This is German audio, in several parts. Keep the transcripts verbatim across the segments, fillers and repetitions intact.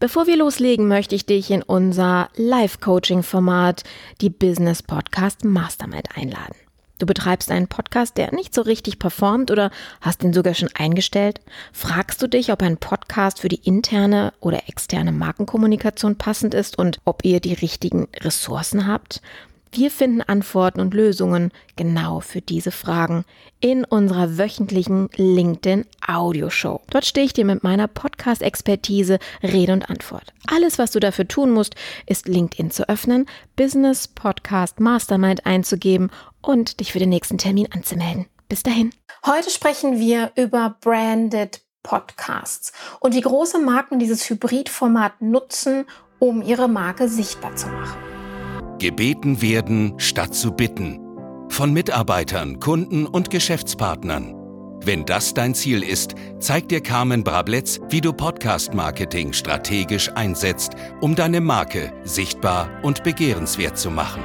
Bevor wir loslegen, möchte ich dich in unser Live-Coaching-Format, die Business Podcast Mastermind, einladen. Du betreibst einen Podcast, der nicht so richtig performt oder hast ihn sogar schon eingestellt? Fragst du dich, ob ein Podcast für die interne oder externe Markenkommunikation passend ist und ob ihr die richtigen Ressourcen habt? Wir finden Antworten und Lösungen genau für diese Fragen in unserer wöchentlichen LinkedIn-Audioshow. Dort stehe ich dir mit meiner Podcast-Expertise Rede und Antwort. Alles, was du dafür tun musst, ist LinkedIn zu öffnen, Business Podcast Mastermind einzugeben und dich für den nächsten Termin anzumelden. Bis dahin. Heute sprechen wir über Branded Podcasts und wie große Marken dieses Hybridformat nutzen, um ihre Marke sichtbar zu machen. Gebeten werden, statt zu bitten. Von Mitarbeitern, Kunden und Geschäftspartnern. Wenn das dein Ziel ist, zeigt dir Carmen Brabletz, wie du Podcast-Marketing strategisch einsetzt, um deine Marke sichtbar und begehrenswert zu machen.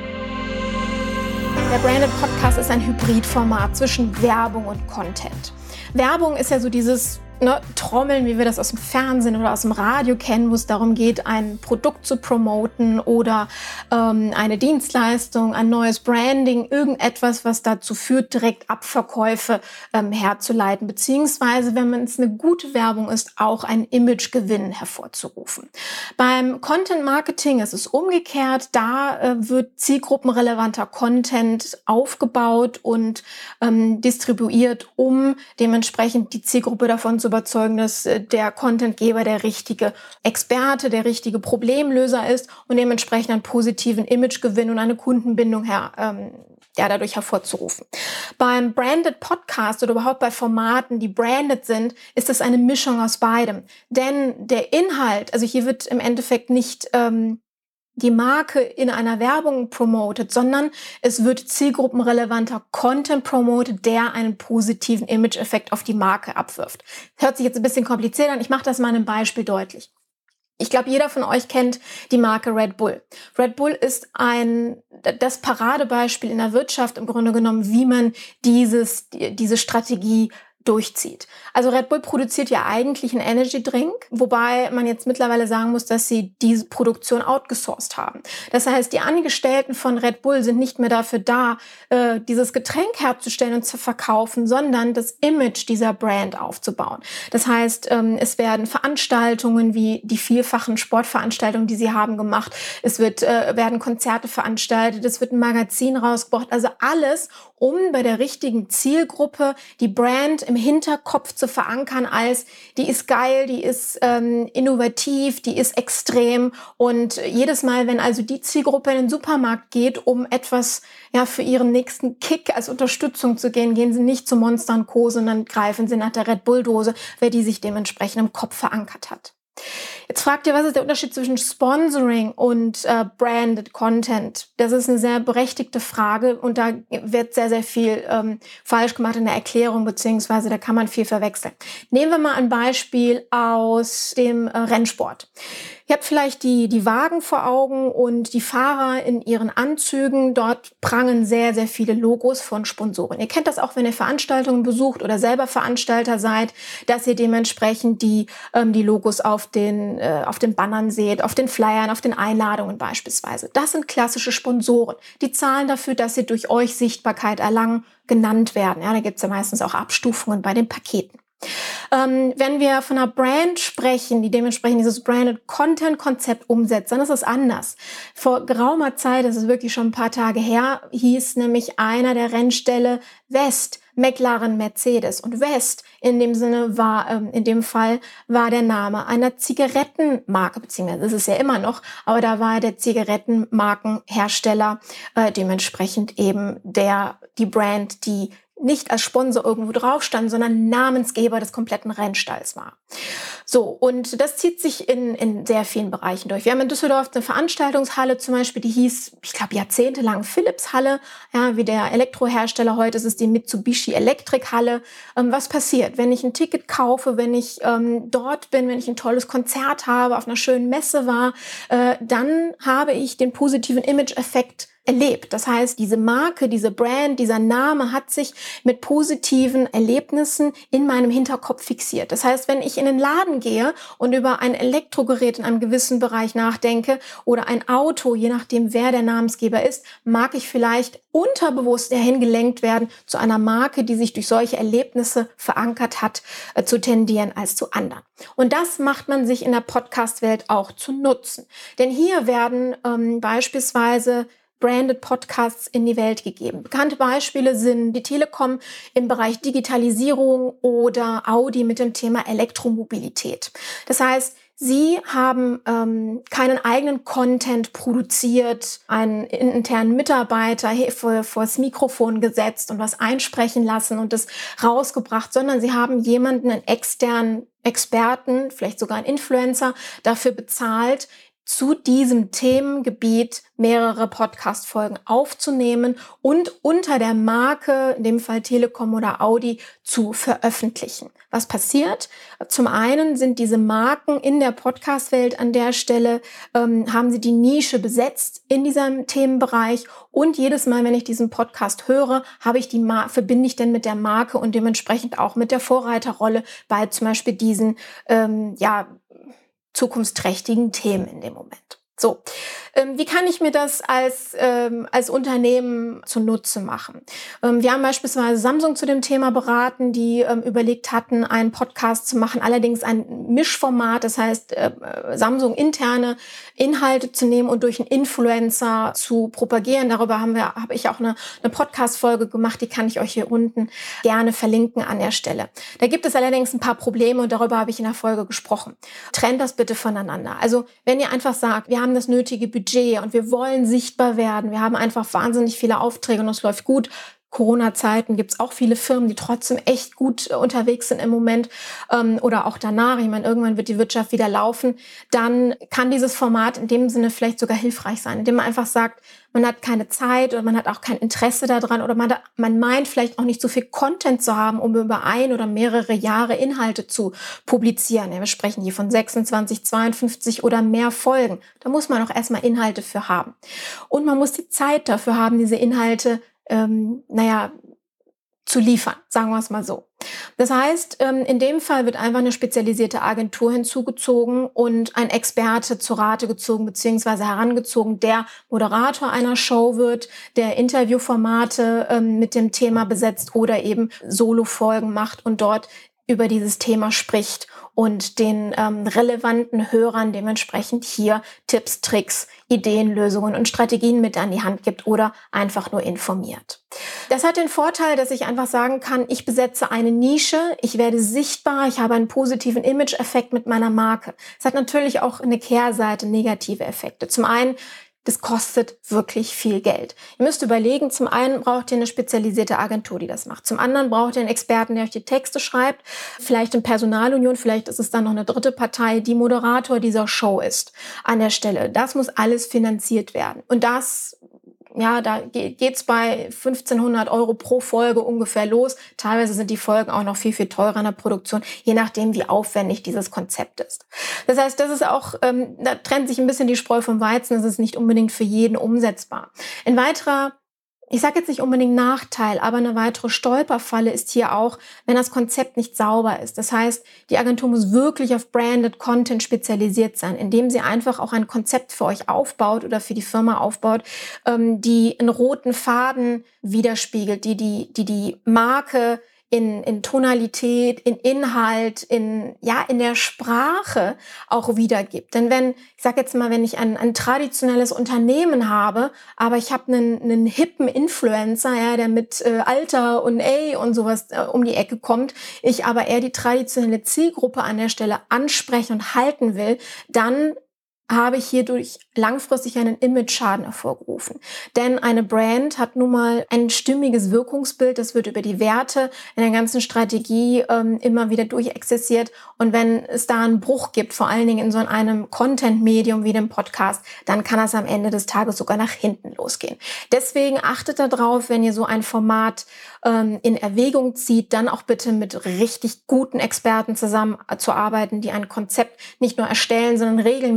Der Branded Podcast ist ein Hybridformat zwischen Werbung und Content. Werbung ist ja so dieses Ne, Trommeln, wie wir das aus dem Fernsehen oder aus dem Radio kennen, wo es darum geht, ein Produkt zu promoten oder ähm, eine Dienstleistung, ein neues Branding, irgendetwas, was dazu führt, direkt Abverkäufe ähm, herzuleiten, beziehungsweise, wenn es eine gute Werbung ist, auch einen Imagegewinn hervorzurufen. Beim Content Marketing ist es umgekehrt, da äh, wird zielgruppenrelevanter Content aufgebaut und ähm, distribuiert, um dementsprechend die Zielgruppe davon zu überzeugen, dass der Contentgeber der richtige Experte, der richtige Problemlöser ist und dementsprechend einen positiven Imagegewinn und eine Kundenbindung her, ähm, ja, dadurch hervorzurufen. Beim Branded Podcast oder überhaupt bei Formaten, die branded sind, ist es eine Mischung aus beidem. Denn der Inhalt, also hier wird im Endeffekt nicht ähm, die Marke in einer Werbung promotet, sondern es wird zielgruppenrelevanter Content promotet, der einen positiven Image-Effekt auf die Marke abwirft. Hört sich jetzt ein bisschen kompliziert an, ich mache das mal in einem Beispiel deutlich. Ich glaube, jeder von euch kennt die Marke Red Bull. Red Bull ist ein das Paradebeispiel in der Wirtschaft im Grunde genommen, wie man dieses diese Strategie durchzieht. Also Red Bull produziert ja eigentlich einen Energy Drink, wobei man jetzt mittlerweile sagen muss, dass sie diese Produktion outgesourced haben. Das heißt, die Angestellten von Red Bull sind nicht mehr dafür da, äh, dieses Getränk herzustellen und zu verkaufen, sondern das Image dieser Brand aufzubauen. Das heißt, ähm, es werden Veranstaltungen wie die vielfachen Sportveranstaltungen, die sie haben, gemacht. Es wird, äh, werden Konzerte veranstaltet, es wird ein Magazin rausgebracht. Also alles, um bei der richtigen Zielgruppe die Brand im Hinterkopf zu verankern als, die ist geil, die ist ähm, innovativ, die ist extrem. Und jedes Mal, wenn also die Zielgruppe in den Supermarkt geht, um etwas ja für ihren nächsten Kick als Unterstützung zu gehen, gehen sie nicht zu Monster und Co., sondern greifen sie nach der Red Bull-Dose, wer die sich dementsprechend im Kopf verankert hat. Jetzt fragt ihr, was ist der Unterschied zwischen Sponsoring und äh, Branded Content? Das ist eine sehr berechtigte Frage und da wird sehr, sehr viel ähm, falsch gemacht in der Erklärung, beziehungsweise da kann man viel verwechseln. Nehmen wir mal ein Beispiel aus dem äh, Rennsport. Ihr habt vielleicht die, die Wagen vor Augen und die Fahrer in ihren Anzügen. Dort prangen sehr, sehr viele Logos von Sponsoren. Ihr kennt das auch, wenn ihr Veranstaltungen besucht oder selber Veranstalter seid, dass ihr dementsprechend die, ähm, die Logos auf den, äh, auf den Bannern seht, auf den Flyern, auf den Einladungen beispielsweise. Das sind klassische Sponsoren. Die zahlen dafür, dass sie durch euch Sichtbarkeit erlangen, genannt werden. Ja, da gibt es ja meistens auch Abstufungen bei den Paketen. Ähm, wenn wir von einer Brand sprechen, die dementsprechend dieses Branded Content Konzept umsetzt, dann ist es anders. Vor geraumer Zeit, das ist wirklich schon ein paar Tage her, hieß nämlich einer der Rennställe West, McLaren, Mercedes. Und West in dem Sinne war, ähm, in dem Fall war der Name einer Zigarettenmarke, beziehungsweise das ist ja immer noch, aber da war der Zigarettenmarkenhersteller äh, dementsprechend eben der, die Brand, die nicht als Sponsor irgendwo drauf stand, sondern Namensgeber des kompletten Rennstalls war. So, und das zieht sich in, in sehr vielen Bereichen durch. Wir haben in Düsseldorf eine Veranstaltungshalle zum Beispiel, die hieß, ich glaube, jahrzehntelang Philips-Halle. Ja, wie der Elektrohersteller heute ist es die Mitsubishi Electric-Halle. Ähm, was passiert, wenn ich ein Ticket kaufe, wenn ich ähm, dort bin, wenn ich ein tolles Konzert habe, auf einer schönen Messe war, äh, dann habe ich den positiven Image-Effekt erlebt. Das heißt, diese Marke, diese Brand, dieser Name hat sich mit positiven Erlebnissen in meinem Hinterkopf fixiert. Das heißt, wenn ich in den Laden gehe und über ein Elektrogerät in einem gewissen Bereich nachdenke oder ein Auto, je nachdem wer der Namensgeber ist, mag ich vielleicht unterbewusst dahin gelenkt werden, zu einer Marke, die sich durch solche Erlebnisse verankert hat, äh, zu tendieren als zu anderen. Und das macht man sich in der Podcast-Welt auch zu Nutzen. Denn hier werden ähm, beispielsweise Branded Podcasts in die Welt gegeben. Bekannte Beispiele sind die Telekom im Bereich Digitalisierung oder Audi mit dem Thema Elektromobilität. Das heißt, Sie haben ähm, keinen eigenen Content produziert, einen internen Mitarbeiter vor, vor das Mikrofon gesetzt und was einsprechen lassen und das rausgebracht, sondern Sie haben jemanden, einen externen Experten, vielleicht sogar einen Influencer, dafür bezahlt, zu diesem Themengebiet mehrere Podcast-Folgen aufzunehmen und unter der Marke, in dem Fall Telekom oder Audi, zu veröffentlichen. Was passiert? Zum einen sind diese Marken in der Podcast-Welt an der Stelle, ähm, haben sie die Nische besetzt in diesem Themenbereich und jedes Mal, wenn ich diesen Podcast höre, habe ich die Mar- verbinde ich denn mit der Marke und dementsprechend auch mit der Vorreiterrolle bei zum Beispiel diesen, ähm, ja, zukunftsträchtigen Themen in dem Moment. So, ähm, wie kann ich mir das als, ähm, als Unternehmen zunutze machen? Ähm, wir haben beispielsweise Samsung zu dem Thema beraten, die ähm, überlegt hatten, einen Podcast zu machen, allerdings ein Mischformat, das heißt, äh, Samsung interne Inhalte zu nehmen und durch einen Influencer zu propagieren. Darüber haben wir, habe ich auch eine, eine Podcast-Folge gemacht, die kann ich euch hier unten gerne verlinken an der Stelle. Da gibt es allerdings ein paar Probleme und darüber habe ich in der Folge gesprochen. Trennt das bitte voneinander. Also, wenn ihr einfach sagt, wir haben das nötige Budget und wir wollen sichtbar werden. Wir haben einfach wahnsinnig viele Aufträge und es läuft gut. Corona-Zeiten gibt es auch viele Firmen, die trotzdem echt gut unterwegs sind im Moment ähm, oder auch danach. Ich meine, irgendwann wird die Wirtschaft wieder laufen. Dann kann dieses Format in dem Sinne vielleicht sogar hilfreich sein, indem man einfach sagt, man hat keine Zeit oder man hat auch kein Interesse daran oder man, man meint vielleicht auch nicht so viel Content zu haben, um über ein oder mehrere Jahre Inhalte zu publizieren. Ja, wir sprechen hier von sechsundzwanzig, zweiundfünfzig oder mehr Folgen. Da muss man auch erstmal Inhalte für haben. Und man muss die Zeit dafür haben, diese Inhalte Ähm, naja, zu liefern, sagen wir es mal so. Das heißt, ähm, in dem Fall wird einfach eine spezialisierte Agentur hinzugezogen und ein Experte zu Rate gezogen bzw. herangezogen, der Moderator einer Show wird, der Interviewformate ähm, mit dem Thema besetzt oder eben Solo-Folgen macht und dort über dieses Thema spricht und den ähm, relevanten Hörern dementsprechend hier Tipps, Tricks, Ideen, Lösungen und Strategien mit an die Hand gibt oder einfach nur informiert. Das hat den Vorteil, dass ich einfach sagen kann, ich besetze eine Nische, ich werde sichtbar, ich habe einen positiven Image-Effekt mit meiner Marke. Es hat natürlich auch eine Kehrseite, negative Effekte. Zum einen, das kostet wirklich viel Geld. Ihr müsst überlegen, zum einen braucht ihr eine spezialisierte Agentur, die das macht. Zum anderen braucht ihr einen Experten, der euch die Texte schreibt. Vielleicht in Personalunion, vielleicht ist es dann noch eine dritte Partei, die Moderator dieser Show ist an der Stelle. Das muss alles finanziert werden. Und das, ja, da geht's bei fünfzehnhundert Euro pro Folge ungefähr los. Teilweise sind die Folgen auch noch viel, viel teurer in der Produktion, je nachdem, wie aufwendig dieses Konzept ist. Das heißt, das ist auch, ähm, da trennt sich ein bisschen die Spreu vom Weizen. Das ist nicht unbedingt für jeden umsetzbar. Ein weiterer, ich sage jetzt nicht unbedingt Nachteil, aber eine weitere Stolperfalle ist hier auch, wenn das Konzept nicht sauber ist. Das heißt, die Agentur muss wirklich auf Branded Content spezialisiert sein, indem sie einfach auch ein Konzept für euch aufbaut oder für die Firma aufbaut, ähm, die einen roten Faden widerspiegelt, die die, die, die Marke in, in Tonalität, in Inhalt, in, ja, in der Sprache auch wiedergibt. Denn wenn, ich sage jetzt mal, wenn ich ein, ein traditionelles Unternehmen habe, aber ich habe einen, einen hippen Influencer, ja, der mit äh, Alter und A und sowas äh, um die Ecke kommt, ich aber eher die traditionelle Zielgruppe an der Stelle ansprechen und halten will, dann habe ich hierdurch langfristig einen Image-Schaden hervorgerufen. Denn eine Brand hat nun mal ein stimmiges Wirkungsbild, das wird über die Werte in der ganzen Strategie ähm, immer wieder durchexerziert. Und wenn es da einen Bruch gibt, vor allen Dingen in so einem Content-Medium wie dem Podcast, dann kann das am Ende des Tages sogar nach hinten losgehen. Deswegen achtet darauf, wenn ihr so ein Format ähm, in Erwägung zieht, dann auch bitte mit richtig guten Experten zusammenzuarbeiten, die ein Konzept nicht nur erstellen, sondern regelmäßig auch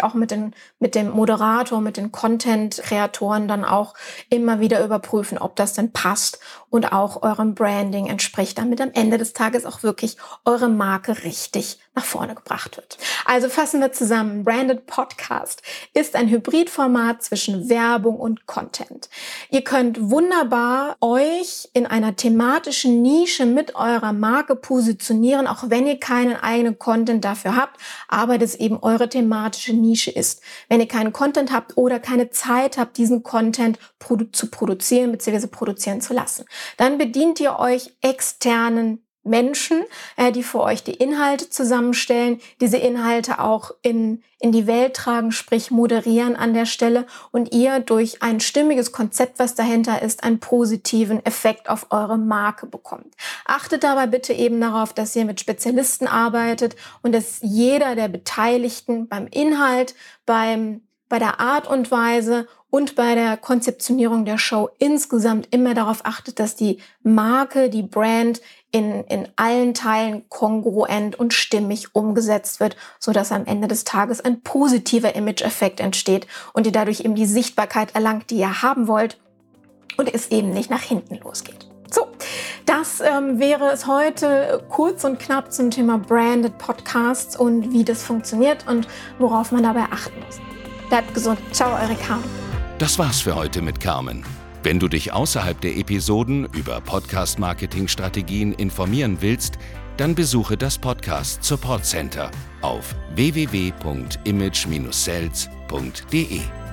auch mit den, mit dem Moderator, mit den Content-Kreatoren dann auch immer wieder überprüfen, ob das denn passt und auch eurem Branding entspricht, damit am Ende des Tages auch wirklich eure Marke richtig nach vorne gebracht wird. Also fassen wir zusammen. Branded Podcast ist ein Hybridformat zwischen Werbung und Content. Ihr könnt wunderbar euch in einer thematischen Nische mit eurer Marke positionieren, auch wenn ihr keinen eigenen Content dafür habt, aber das eben eure thematische Nische ist. Wenn ihr keinen Content habt oder keine Zeit habt, diesen Content produ- zu produzieren bzw. produzieren zu lassen, dann bedient ihr euch externen Menschen, äh, die für euch die Inhalte zusammenstellen, diese Inhalte auch in, in die Welt tragen, sprich moderieren an der Stelle und ihr durch ein stimmiges Konzept, was dahinter ist, einen positiven Effekt auf eure Marke bekommt. Achtet dabei bitte eben darauf, dass ihr mit Spezialisten arbeitet und dass jeder der Beteiligten beim Inhalt, beim, bei der Art und Weise und bei der Konzeptionierung der Show insgesamt immer darauf achtet, dass die Marke, die Brand in, in allen Teilen kongruent und stimmig umgesetzt wird, sodass am Ende des Tages ein positiver Image-Effekt entsteht und ihr dadurch eben die Sichtbarkeit erlangt, die ihr haben wollt und es eben nicht nach hinten losgeht. So, das ähm, wäre es heute kurz und knapp zum Thema Branded Podcasts und wie das funktioniert und worauf man dabei achten muss. Bleibt gesund. Ciao, eure Carmen. Das war's für heute mit Carmen. Wenn du dich außerhalb der Episoden über Podcast-Marketing-Strategien informieren willst, dann besuche das Podcast Support Center auf w w w punkt image Bindestrich sales punkt d e.